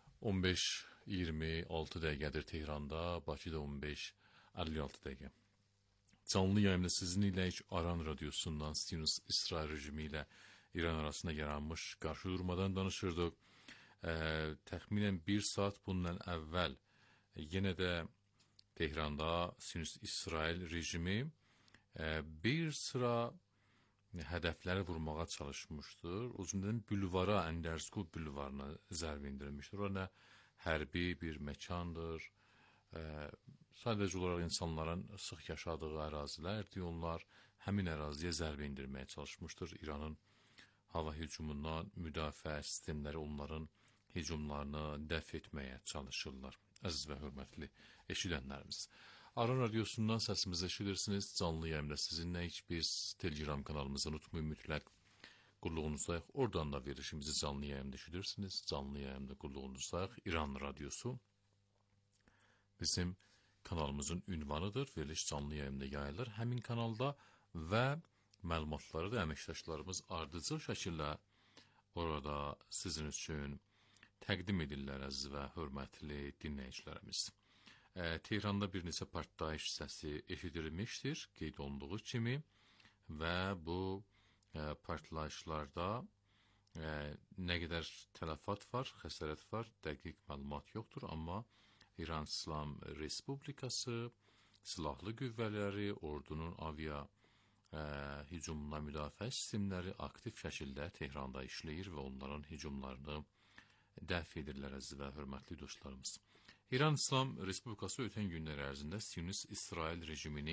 15:26 dəqiqədir Tehranda, Bakıda 15:56 dəqiqə. Canlı yayımda sizin ilə Aran radyosundan Siyonist-İsrail rejimi ilə İran arasında yaranmış qarşı durmadan danışırdıq. Təxminən bir saat bundan əvvəl yenə də Tehranda Siyonist-İsrail rejimi bir sıra hədəfləri vurmağa çalışmışdır. O cümlədən bulvara, Əndərskul bulvarına zərbə endirilmişdir. O nə hərbi bir məkandır. Sadəcə olaraq insanların sıx yaşadığı ərazilərdir. Onlar həmin əraziyə zərbə endirməyə çalışmışdır. İranın hava hücumundan müdafiə sistemləri onların hücumlarını dəf etməyə çalışırlar. Əziz və hörmətli eşidənlərimiz, Aran radyosundan səsimizi eşidirsiniz. Canlı yayımda sizinlə biz Telegram kanalımızı unutmayın mütləq. Qulluğunuzdayıq. Oradan da verilişimizi canlı yayımda eşidirsiniz. Canlı yayımda qulluğunuzdayıq. İran radyosu bizim kanalımızın ünvanıdır. Veriliş canlı yayımda yayılır həmin kanalda və məlumatları da əməkdaşlarımız ardıcıl şəkildə orada sizin üçün təqdim edirlər əziz və hörmətli dinləyicilərimiz. Tehranda bir neçə partlayış səsi eşidilmişdir, qeyd olunduğu kimi və bu partlayışlarda nə qədər tələfat var, xəsarət var, dəqiq məlumat yoxdur, amma İran İslam Respublikası, silahlı qüvvələri, ordunun avia hücumuna müdafiə sistemləri aktiv şəkildə Tehranda işləyir və onların hücumlarını dəf edirlər əziz və hörmətli dostlarımız. İran İslam Respublikası ötən günlər ərzində Siyonist-İsrail rejimini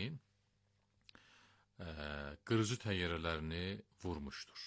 qırıcı təyyarələrini vurmuşdur.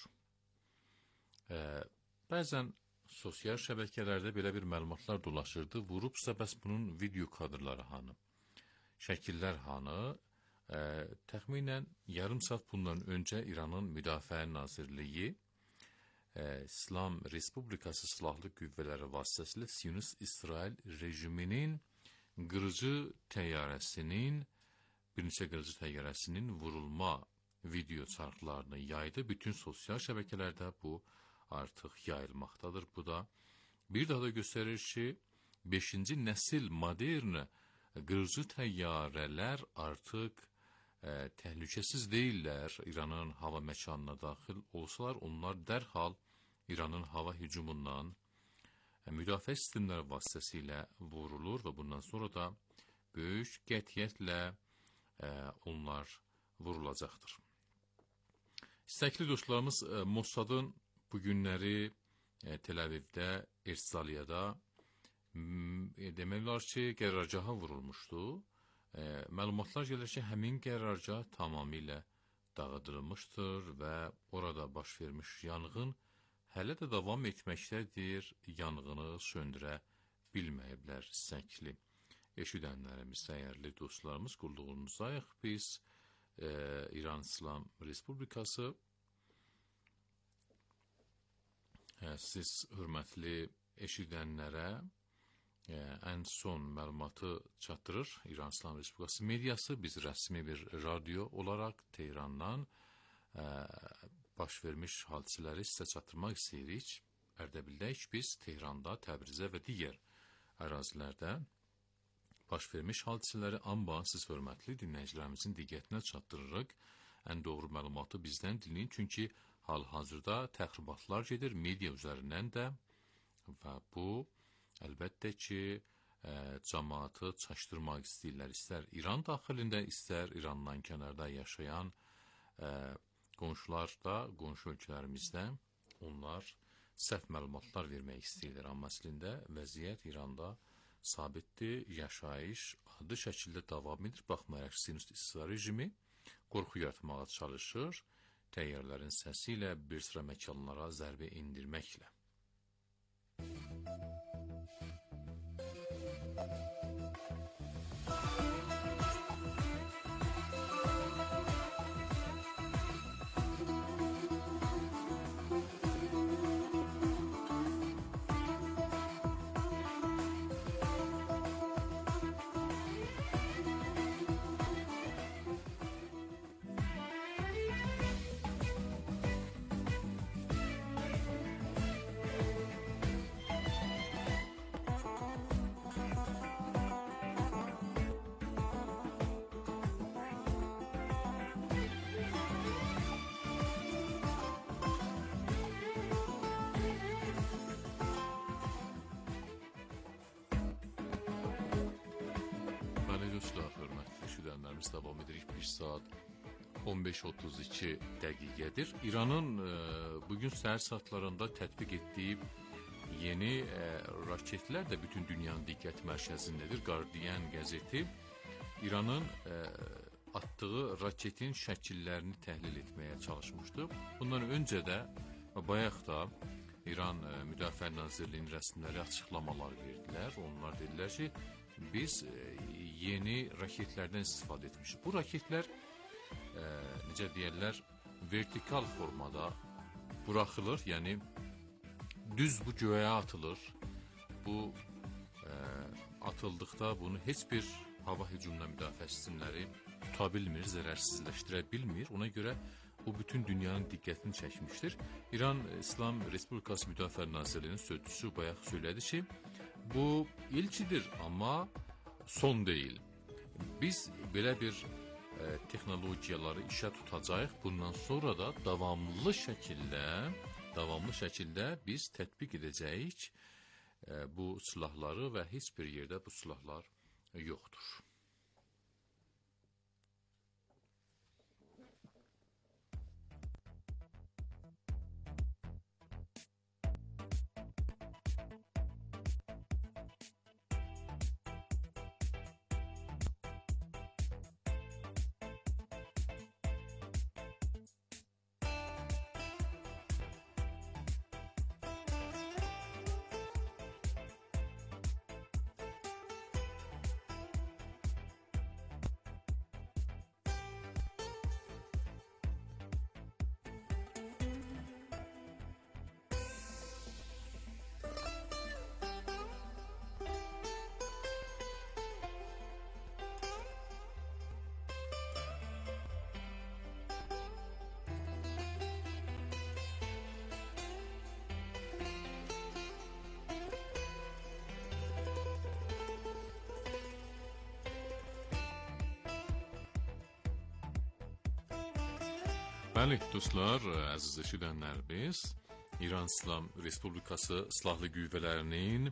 Bəzən sosial şəbəkələrdə belə bir məlumatlar dolaşırdı. Vurubsa, bəs bunun video kadrları hanı? Şəkillər hanı? Təxminən yarım saat bundan öncə İranın Müdafiə Nazirliyi İslam Respublikası Silahlı Qüvvələri vasitəsilə Siyonist-İsrail rejiminin qırıcı təyyarəsinin, bir neçə qırıcı təyyarəsinin vurulma video çarxlarını yaydı. Bütün sosial şəbəkələrdə bu artıq yayılmaqdadır. Bu da bir daha da göstərir ki, 5-ci nəsil modern qırıcı təyyarələr artıq təhlükəsiz deyirlər. İranın hava məkanına daxil olsalar, onlar dərhal İranın hava hücumundan müdafiə sistemləri vasitəsilə vurulur və bundan sonra da böyük qətiyyətlə onlar vurulacaqdır. İstəkli dostlarımız, Mossadın bu günləri Tel Avivdə, Ersaliyada demək olar ki, qərargaha vurulmuşdu. Məlumatlar gəlir ki, həmin qərargah tamamilə dağıdılmışdır və orada baş vermiş yanğın hələ də davam etməkdədir. Yanğını söndürə bilməyiblər istəkli eşidənlərimiz, dəyərli dostlarımız, qulluğunuzdayıq. Biz İran İslam Respublikası, siz hörmətli eşidənlərə ən son məlumatı çatdırır. İran İslam Respublikası mediası, biz rəsmi bir radyo olaraq Tehrandan baş vermiş hadisələri sizə çatdırmaq istəyirik. Ərdəbildəyik biz Tehranda, Təbrizə və digər ərazilərdə baş vermiş hadisələri, amma siz hörmətli dinləyicilərimizin diqqətinə çatdırırıq. Ən doğru məlumatı bizdən dinləyin, çünki hal-hazırda təxribatlar gedir media üzərindən də və bu əlbəttə ki, cəmaatı çaşdırmaq istəyirlər. İstər İran daxilində, istər İrandan kənarda yaşayan qonşular da, qonşu ölkələrimizdə onlar səhv məlumatlar vermək istəyirlər. Amma əslində vəziyyət İranda sabitdir, yaşayış adi şəkildə davam edir. Baxmayaraq Siyonist İsrail rejimi qorxu yaratmağa çalışır, təyyarların səsi ilə bir sıra məkanlara zərbə indirməklə. Davam edirik. 1 saat 15:32 dəqiqədir. İranın bugün səhər saatlarında tətbiq etdiyi yeni raketlər də bütün dünyanın diqqət mərkəzindədir. Guardian qəzeti İranın atdığı raketin şəkillərini təhlil etməyə çalışmışdı. Bundan öncə də bayaq da İran Müdafiə Nazirliyinin rəsmiləri açıqlamalar verdilər. Onlar dedilər ki, biz yeni raketlərdən istifadə etmişik. Bu raketlər, necə deyərlər, vertikal formada buraxılır, yəni düz bu göyə atılır. Bu atıldıqda bunu heç bir hava hücumuna müdafiə sistemləri tuta bilmir, zərərsizləşdirə bilmir. Ona görə bu bütün dünyanın diqqətini çəkmişdir. İran İslam Respublikası Müdafiə Nazirliyinin sözçüsü bayaq söylədi ki, bu ilkidir, amma son deyil. Biz belə bir texnologiyaları işə tutacağıq. Bundan sonra da davamlı şəkildə biz tətbiq edəcəyik bu silahları və heç bir yerdə bu silahlar yoxdur. Bəli, dostlar, əziz eşidənlərimiz, İran İslam Respublikası Silahlı Qüvvələrinin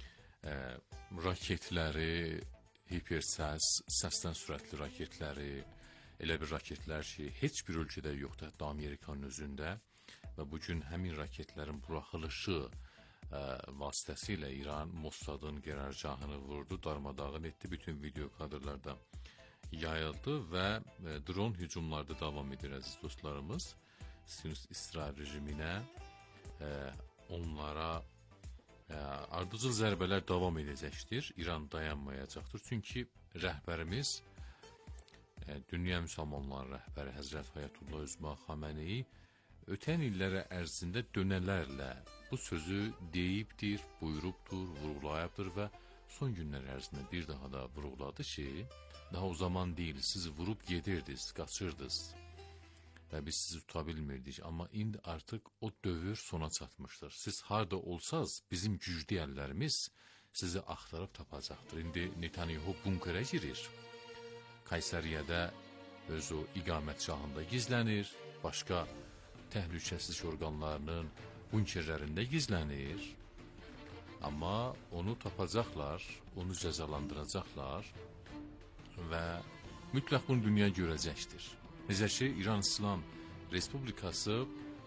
raketləri, hipersəs, səsdən sürətli raketləri, elə bir raketlər ki, heç bir ölkədə yoxdur, hətta Amerikanın özündə və bugün həmin raketlərin buraxılışı vasitəsilə İran Mossadın qərargahını vurdu, darmadağın etdi, bütün video kadrlarda yayıldı və dron hücumlarda davam edir əziz dostlarımız. Siyonist İsrail rejiminə onlara Ardıcıl zərbələr davam edəcəkdir. İran dayanmayacaqdır. Çünki rəhbərimiz, dünya müsəlmanların rəhbəri Həzrət Ayətullah Üzma Xameneyi ötən illər ərzində dönələrlə bu sözü deyibdir, buyurubdur, vurğulayıbdır və son günlər ərzində bir daha da vurğuladı ki, daha o zaman deyil, siz vurub gedirdiniz, qaçırdınız və biz sizi tuta bilmirdik. Amma indi artıq o dövr sona çatmışdır. Siz harda olsaz, bizim güclü əllərimiz sizi axtarıb tapacaqdır. İndi Netanyahu bunkerə girir. Kayseriyyədə öz o iqamətgahında gizlənir, başqa təhlükəsizlik orqanlarının bunkerlərində gizlənir. Amma onu tapacaqlar, onu cəzalandıracaqlar və mütləq bunu dünya görəcəkdir. Necə ki, İran İslam Respublikası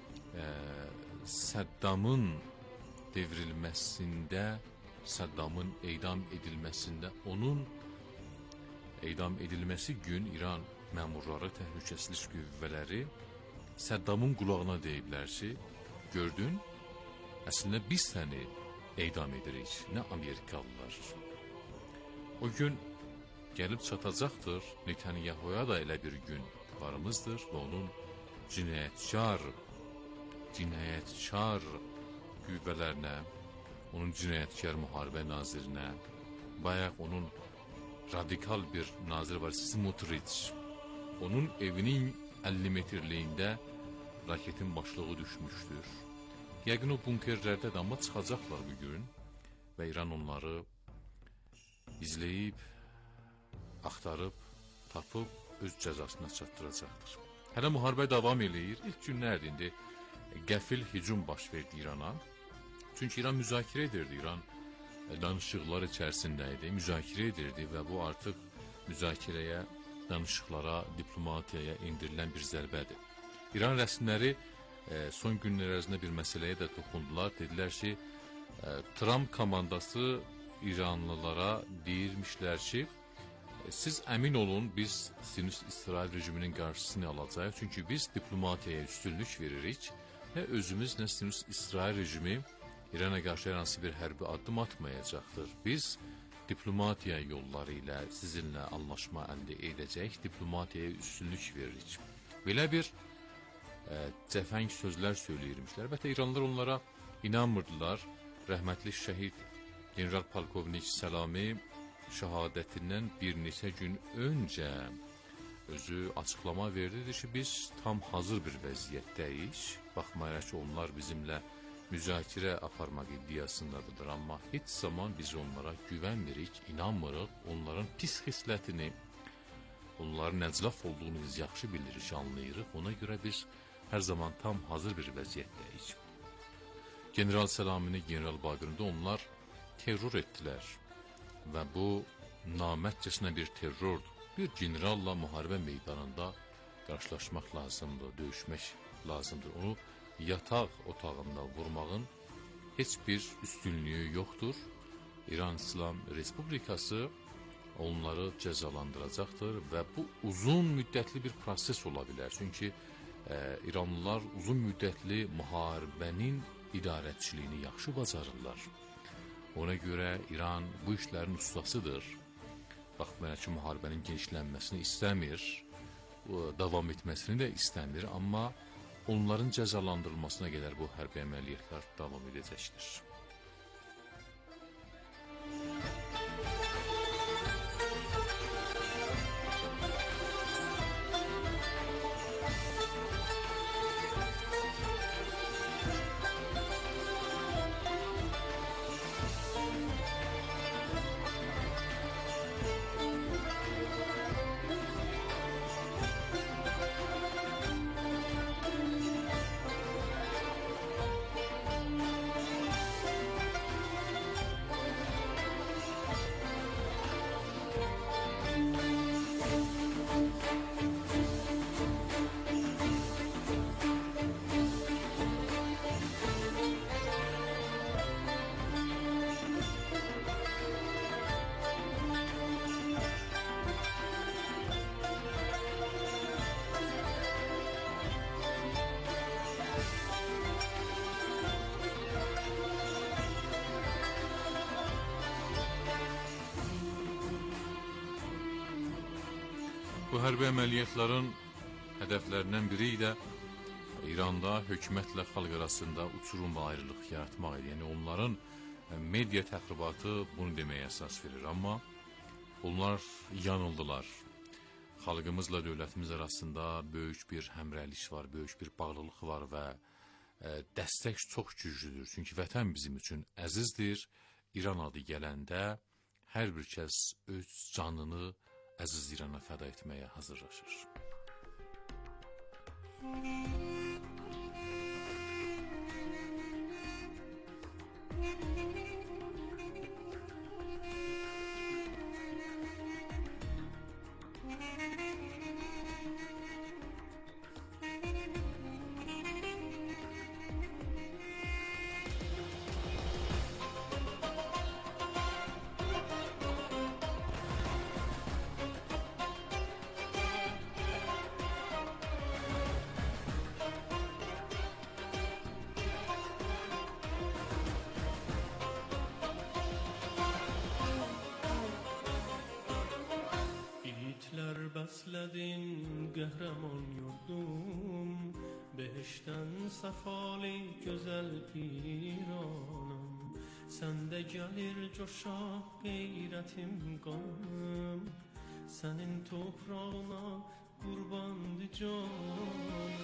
Səddamın devrilməsində, Səddamın edam edilməsində, onun edam edilməsi gün İran məmurları, təhlükəsizlik qüvvələri Səddamın qulağına deyiblər ki, gördün, əslində biz səni edam edirik, nə Amerikalılar. O gün gəlib çatacaqdır, Netanyahuya da elə bir gün varımızdır və onun cinayətkar qüvvələrinə, onun cinayətkar müharibə nazirinə, bayaq onun radikal bir nazir var, Smotrich, onun evinin 50 metrliyində raketin başlığı düşmüşdür. Yəqin o bunkerlərdə də, amma çıxacaqlar bugün və İran onları izləyib, axtarıb, tapıb, öz cəzasına çatdıracaqdır. Hələ müharibə davam eləyir. İlk günlərdir indi qəfil hücum baş verdi İrana. Çünki İran müzakirə edirdi, İran danışıqlar içərisində idi, müzakirə edirdi və bu artıq müzakirəyə, danışıqlara, diplomatiyaya indirilən bir zərbədir. İran rəsmiləri son günlər ərzində bir məsələyə də toxundular. Dedilər ki, Trump komandası İranlılara deyirmişlər ki, siz əmin olun, biz Siyonist-İsrail rejiminin qarşısını alacağıq. Çünki biz diplomatiyaya üstünlük veririk. Nə özümüz, nə Siyonist-İsrail rejimi İrana qarşı hər hansı bir hərbi addım atmayacaqdır. Biz diplomatiya yolları ilə sizinlə anlaşma əldə edəcək, diplomatiyaya üstünlük veririk. Belə bir cəfəng sözlər söyləyirmişlər. Əlbəttə, İranlılar onlara inanmırdılar. Rəhmətli şəhid General Polkovnik Səlami şəhadətindən bir neçə gün öncə özü açıqlama verdi ki, biz tam hazır bir vəziyyətdəyik. Baxmayaraq ki, onlar bizimlə müzakirə aparmaq iddiasındadır. Amma heç zaman biz onlara güvənmirik, inanmırıq. Onların pis xislətini, onların əclaf olduğunu biz yaxşı bilirik, anlayırıq. Ona görə biz hər zaman tam hazır bir vəziyyətdəyik. General Səlamini, General Baqırında onlar terror etdilər və bu namərtcəsinə bir terrordur. Bir generalla müharibə meydanında qarşılaşmaq lazımdır, döyüşmək lazımdır. Onu yataq otağında vurmağın heç bir üstünlüyü yoxdur. İran İslam Respublikası onları cəzalandıracaqdır və bu uzun müddətli bir proses ola bilər. Çünki İranlılar uzun müddətli müharibənin idarəçiliyini yaxşı bacarırlar. Ona görə İran bu işlərin ustasıdır. Baxmayaraq ki, müharibənin genişlənməsini istəmir, davam etməsini də istəmir, amma onların cəzalandırılmasına qədər bu hərbi əməliyyatlar davam edəcəkdir. Bu hərbi əməliyyatların hədəflərindən biri də İranda hökumətlə xalq arasında uçurum və ayrılıq yaratmaq idi. Yəni onların media təxribatı bunu deməyə əsas verir. Amma onlar yanıldılar. Xalqımızla dövlətimiz arasında böyük bir həmrəylik var, böyük bir bağlılıq var və dəstək çox güclüdür. Çünki vətən bizim üçün əzizdir. İran adı gələndə hər bir kəs öz canını əziz İrana fəda etməyə hazırlaşır. Bəsledin qəhrəman yurdum, behişdən səfali gözəl İranım. Səndə gəlir coşaq qeyrətim qanım, sənin toprağına qurbandı canım.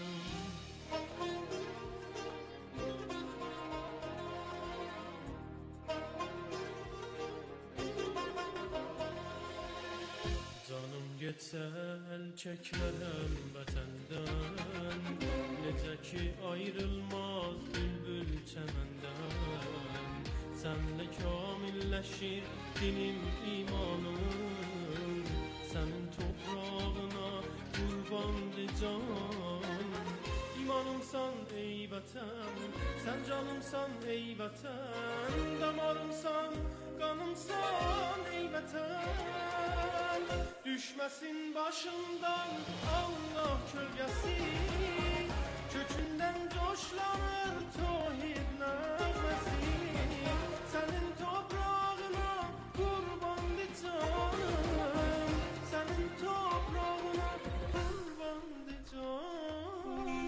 Getsə əl çəkmərəm vətəndən, necə ki ayrılmaz bülbül çəməndən. Sənlə kamilləşir dinim imanım, sənin toprağına qurbandı can. İmanımsan ey vətən, sən canımsan ey vətən, damarımsan, qanımsan ey vətən. Düşməsin başımdan Allah kölgəsi, kökündən coşlanır tohid nəğməsi. Sənin toprağına qurbandı canım, sənin toprağına qurbandı canım.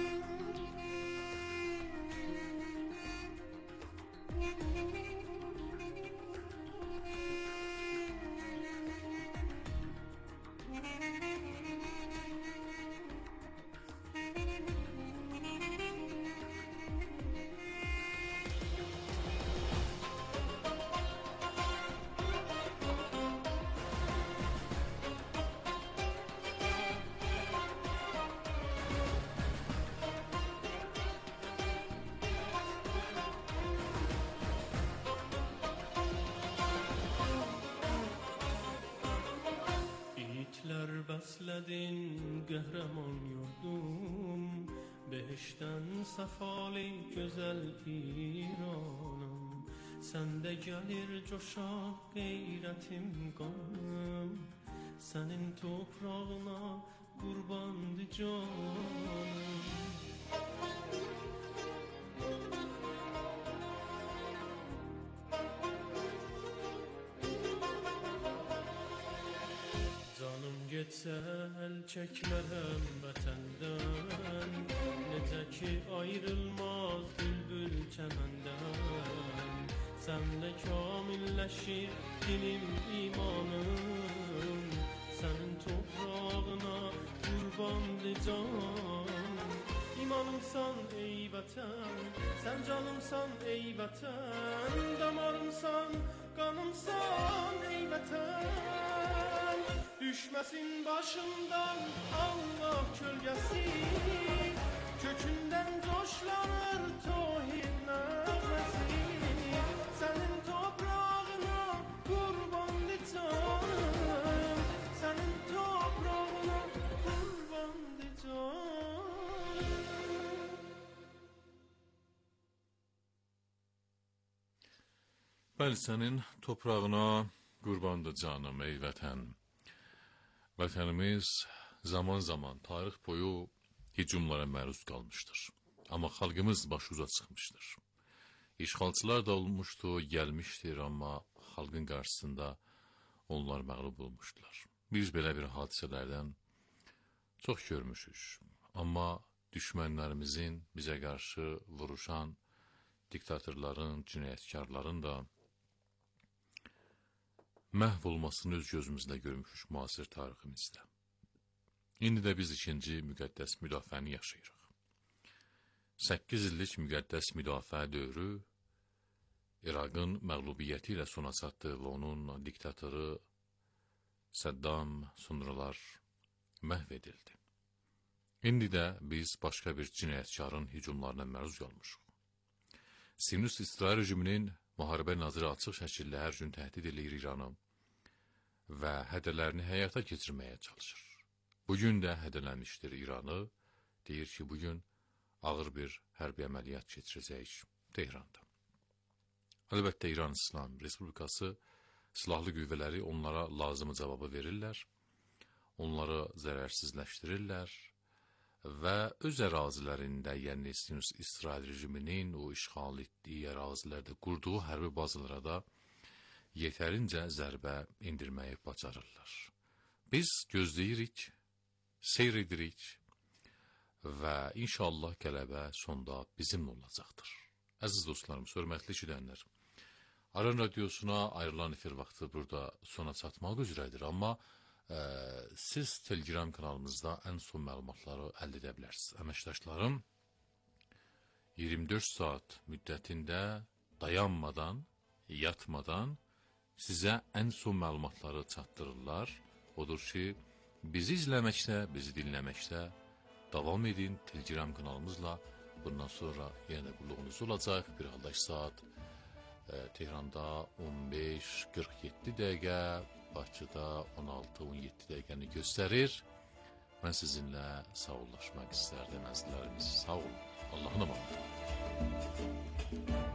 Bəsledin qəhrəman yurdum, behişdən səfali gözəl İranım. Səndə gəlir coşaq qeyrətim qanım, sənin toprağına qurbandı canım. Getsə əl çəkmərəm vətəndən, necə ki ayrılmaz bülbül çəməndən. Səndə kamilləşir dinim imanım, sənin toprağına qurbandı can. İmanımsan ey vətən, sən canımsan ey vətən, damarımsan, qanımsan ey vətən. Düşməsin başımdan Allah kölgəsi, kökündən coşlanır tohid nəğməsi. Sənin toprağına qurbandı canım, sənin toprağına qurbandı canım. Bəli, sənin toprağına qurbandı canım ey vətən. Vətənimiz zaman zaman tarix boyu hücumlara məruz qalmışdır. Amma xalqımız başuca çıxmışdır. İşğalçılar da olmuşdu, gəlmişdir, amma xalqın qarşısında onlar məğlub olmuşdular. Biz belə bir hadisələrdən çox görmüşük. Amma düşmənlərimizin bizə qarşı vuruşan diktatorların, cinayətkarların da məhv olmasını öz gözümüzlə görmüşük müasir tariximizdə. İndi də biz ikinci müqəddəs müdafiəni yaşayırıq. 8 illik müqəddəs müdafiə dövrü İraqın məğlubiyyəti ilə sona çatdı və onun diktatoru Saddam sonralar məhv edildi. İndi də biz başqa bir cinayətkarın hücumlarına məruz qalmışıq. Sionist İsrail rejiminin müharibə naziri açıq şəkildə hər gün təhdid edir İranı və hədələrini həyata keçirməyə çalışır. Bugün də hədələnmişdir İranı, deyir ki, bugün ağır bir hərbi əməliyyat keçirəcək Tehranda. Əlbəttə, İran İslam Respublikası silahlı qüvvələri onlara lazımı cavabı verirlər, onları zərərsizləşdirirlər və öz ərazilərində, yəni Sionist İsrail rejiminin o işğal etdiyi ərazilərdə qurduğu hərbi bazalara da yetərincə zərbə indirməyi bacarırlar. Biz gözləyirik, seyr edirik və inşallah qələbə sonda bizimlə olacaqdır. Əziz dostlarım, hörmətli eşidənlər, Aran Radiosuna ayrılan efir vaxtı burada sona çatmaq üzrədir, amma siz Telegram kanalımızda ən son məlumatları əldə edə bilərsiniz. Əməkdaşlarım 24 saat müddətində dayanmadan, yatmadan sizə ən son məlumatları çatdırırlar. Odur ki, bizi izləməkdə, bizi dinləməkdə davam edin. Telegram kanalımızla bundan sonra yenə də qulluğunuz olacaq. Bir halda saat Tehranda 15:47 dəqiqə, Bakıda 16:17 dəqiqəni göstərir. Mən sizinlə sağollaşmaq istərdim əzizlərimiz. Sağ olun. Allahın amanı.